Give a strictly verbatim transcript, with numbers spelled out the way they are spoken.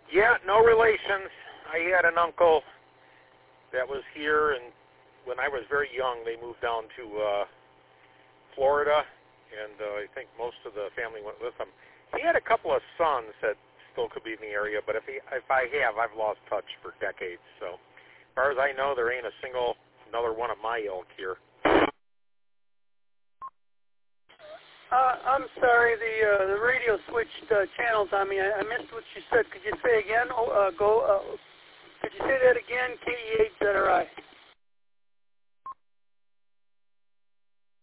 Yeah, no relations. I had an uncle that was here, and when I was very young, they moved down to uh, Florida, and uh, I think most of the family went with him. He had a couple of sons that still could be in the area, but if he, if I have, I've lost touch for decades. So as far as I know, there ain't a single another one of my ilk here. Uh, I'm sorry, the uh, the radio switched uh, channels on me. I, I missed what you said. Could you say again? Oh, uh, go. Uh, could you say that again? K E H Z R I.